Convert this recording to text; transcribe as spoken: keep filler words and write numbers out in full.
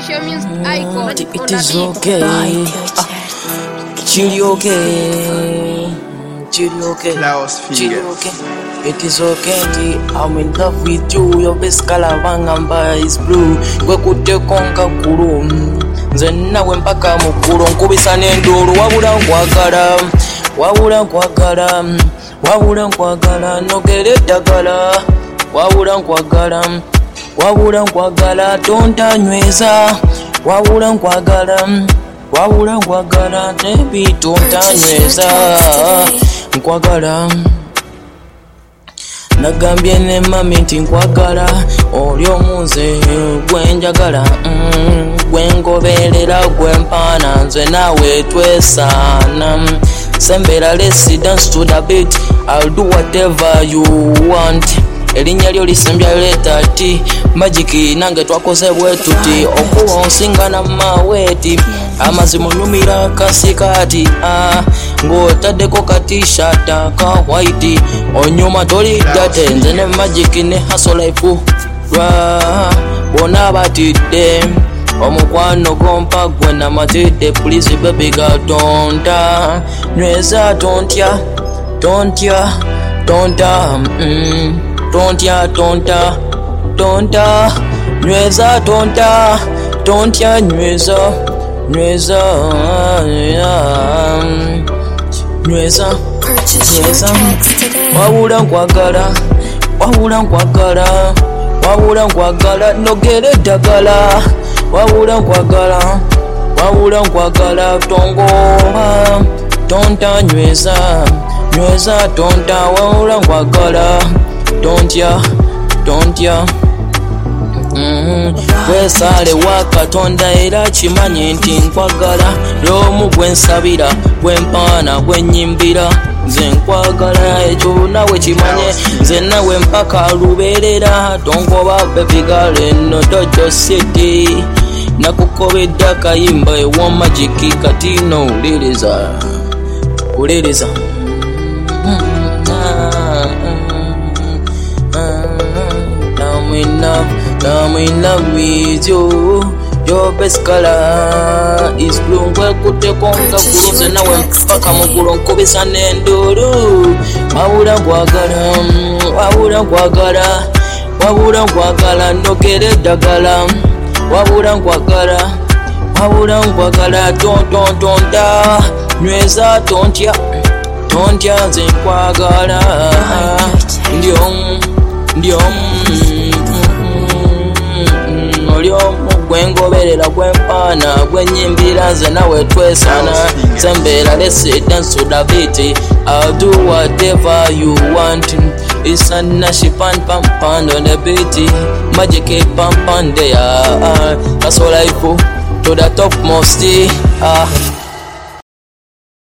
official music icon. It is okay. Ah, Chili okay. Chili okay. Chili okay. It is okay. I'm in love with you. Your best color wangamba is blue. Gwe kute konka kuru. Nze nawe mpaka mukuru. Nkubisa n'enduru. Wabula nkwagala. Wabula nkwagala. Wabula nkwagala. Nogere eddagala. Wabula nkwagala. Wabula nkwagala. Tontanyweza. Wabula nkwagala. Wabula nkwagala. Baby tontanyweza. Nkwagala. Nagambye ne mami nti nkwagala. Oli omunze gwenjagala. mm, Gwengoberera gwempaana. Nze nawe twesaana. Sembera let's dance to the beat. I'll do whatever you want. Erinnya lyo lisembya leta ti magic nange twakoze bwe tuti okuwa onsingana maweti amazimu nyumira kasikati ah ng'otaddeko katishat ka white onyuma toli date nze ne magic ne hustle life rwa bona batidde omukwano gompa gwe namatidde please baby gatonda nyweza tontya tontya tonta mm. Tontya tonta tonta nyweza tonta tontya nyweza nyweza nyweza nyweza wabula nkwagala wabula nkwagala wabula nkwagala nogere eddagala wabula nkwagala wabula nkwagala tongoba tonta nyweza nyweza tonta wabula nkwagala Tontya, tontya mm-hmm. Wesale wa Katonda era kimanyi nti nkwagala Lwomu gwensabira, gwempaana, gwenyimbira Nze nkwagala ekyo nawe kimanye Nze nawe mpaka lubeerera Tongoba baby girl eno Dojo City Nakukobedde akayimba ewa magic kati no uliriza Uliriza I'm in love, I'm in love with you. Your best color is blue. Gwe kute konka kuruze nawe mpaka mugulu nkubisa n'enduru. Wabula nkwagala, wabula nkwagala, wabula nkwagala nogere eddagala. Wabula nkwagala, wabula nkwagala tontontonda nyweza tontya, tontya nze nkwagala. Ndyomu, ndyomu olyomu gwengoberera gwempaana gwenyimbira nze nawe twesaana sembera let's dance to the beat. I'll do whatever you want. It's a nashi pan pan pan on the beat. Magic pan pan there. That's all I go to the top most. Ah.